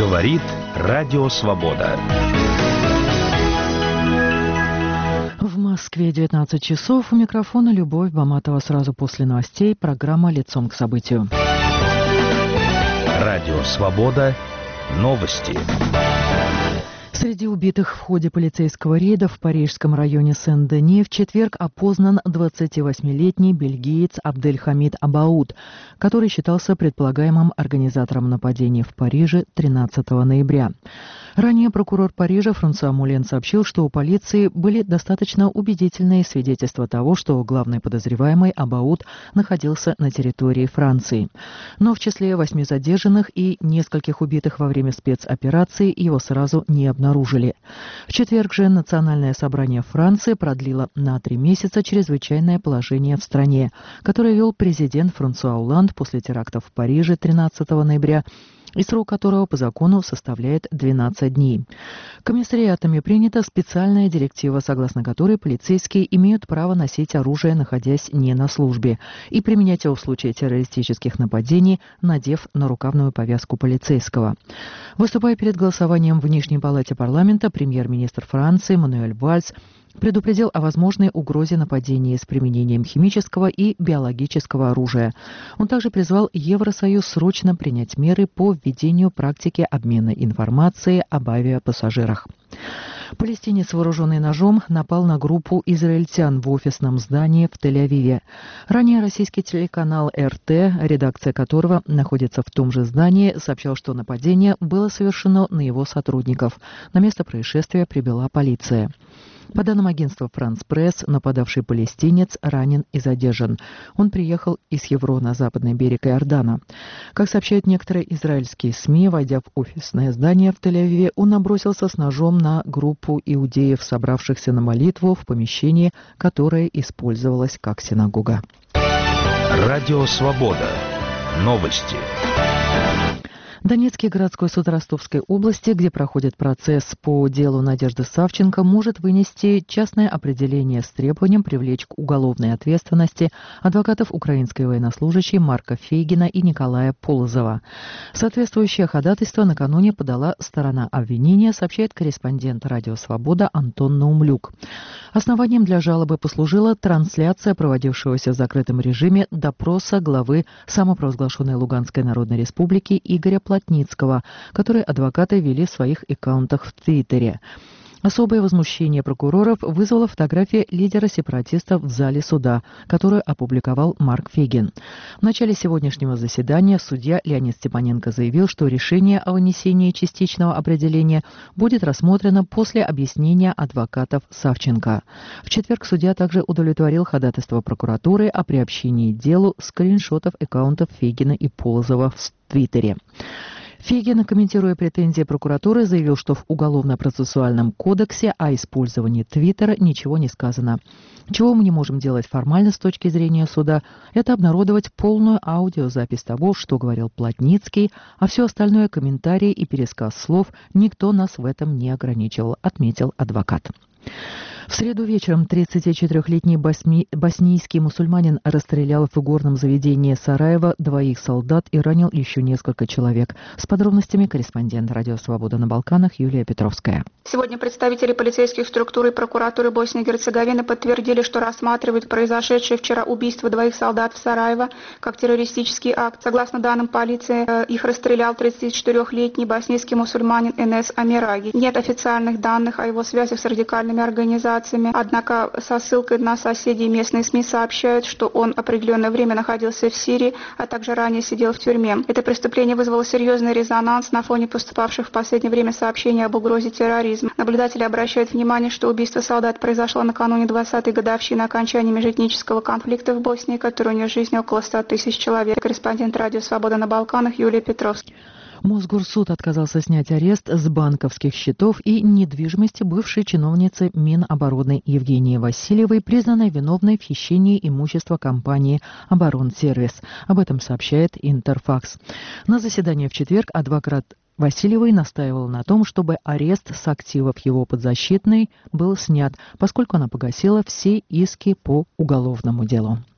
Говорит Радио Свобода. В Москве 19 часов. У микрофона Любовь Баматова. Сразу после новостей программа «Лицом к событию». Радио Свобода. Новости. Среди убитых в ходе полицейского рейда в парижском районе Сен-Дени в четверг опознан 28-летний бельгиец Абдельхамид Абауд, который считался предполагаемым организатором нападения в Париже 13 ноября. Ранее прокурор Парижа Франсуа Мулен сообщил, что у полиции были достаточно убедительные свидетельства того, что главный подозреваемый Абауд находился на территории Франции. Но в числе 8 задержанных и нескольких убитых во время спецоперации его сразу не обнаружили. В четверг же Национальное собрание Франции продлило на 3 месяца чрезвычайное положение в стране, которое вел президент Франсуа Олланд после терактов в Париже 13 ноября, и срок которого по закону составляет 12 дней. Комиссариатами принята специальная директива, согласно которой полицейские имеют право носить оружие, находясь не на службе, и применять его в случае террористических нападений, надев нарукавную повязку полицейского. Выступая перед голосованием в Нижней палате парламента, премьер-министр Франции Мануэль Вальс предупредил о возможной угрозе нападения с применением химического и биологического оружия. Он также призвал Евросоюз срочно принять меры по введению практики обмена информацией об авиапассажирах. Палестинец, вооруженный ножом, напал на группу израильтян в офисном здании в Тель-Авиве. Ранее российский телеканал РТ, редакция которого находится в том же здании, сообщал, что нападение было совершено на его сотрудников. На место происшествия прибыла полиция. По данным агентства «Франс Пресс», нападавший палестинец ранен и задержан. Он приехал из Хеврона, западный берег Иордана. Как сообщают некоторые израильские СМИ, войдя в офисное здание в Тель-Авиве, он набросился с ножом на группу иудеев, собравшихся на молитву в помещении, которое использовалось как синагога. Радио Свобода. Новости. Донецкий городской суд Ростовской области, где проходит процесс по делу Надежды Савченко, может вынести частное определение с требованием привлечь к уголовной ответственности адвокатов украинской военнослужащей Марка Фейгина и Николая Полозова. Соответствующее ходатайство накануне подала сторона обвинения, сообщает корреспондент «Радио Свобода» Антон Наумлюк. Основанием для жалобы послужила трансляция проводившегося в закрытом режиме допроса главы самопровозглашенной Луганской Народной Республики Игоря Плотницкого, который адвокаты вели в своих аккаунтах в Твиттере. Особое возмущение прокуроров вызвала фотография лидера сепаратистов в зале суда, которую опубликовал Марк Фейгин. В начале сегодняшнего заседания судья Леонид Степаненко заявил, что решение о вынесении частичного определения будет рассмотрено после объяснения адвокатов Савченко. В четверг судья также удовлетворил ходатайство прокуратуры о приобщении к делу скриншотов аккаунтов Фейгина и Полозова в Твиттере. Фейгин, комментируя претензии прокуратуры, заявил, что в Уголовно-процессуальном кодексе о использовании Твиттера ничего не сказано. Чего мы не можем делать формально с точки зрения суда, это обнародовать полную аудиозапись того, что говорил Плотницкий, а все остальное — комментарии и пересказ слов, никто нас в этом не ограничивал, отметил адвокат. В среду вечером 34-летний боснийский мусульманин расстрелял в игорном заведении Сараева 2 солдат и ранил еще несколько человек. С подробностями корреспондент «Радио Свобода» на Балканах Юлия Петровская. Сегодня представители полицейских структур и прокуратуры Боснии и Герцеговины подтвердили, что рассматривают произошедшее вчера убийство 2 солдат в Сараево как террористический акт. Согласно данным полиции, их расстрелял 34-летний боснийский мусульманин Энес Амираги. Нет официальных данных о его связях с радикальными организациями. Однако со ссылкой на соседей местные СМИ сообщают, что он определенное время находился в Сирии, а также ранее сидел в тюрьме. Это преступление вызвало серьезный резонанс на фоне поступавших в последнее время сообщений об угрозе терроризма. Наблюдатели обращают внимание, что убийство солдат произошло накануне 20-й годовщины окончания межэтнического конфликта в Боснии, который унес жизни около 100 тысяч человек. Корреспондент «Радио Свобода» на Балканах Юлия Петровская. Мосгорсуд отказался снять арест с банковских счетов и недвижимости бывшей чиновницы Минобороны Евгении Васильевой, признанной виновной в хищении имущества компании «Оборонсервис». Об этом сообщает Интерфакс. На заседании в четверг адвокат Васильевой настаивала на том, чтобы арест с активов его подзащитной был снят, поскольку она погасила все иски по уголовному делу.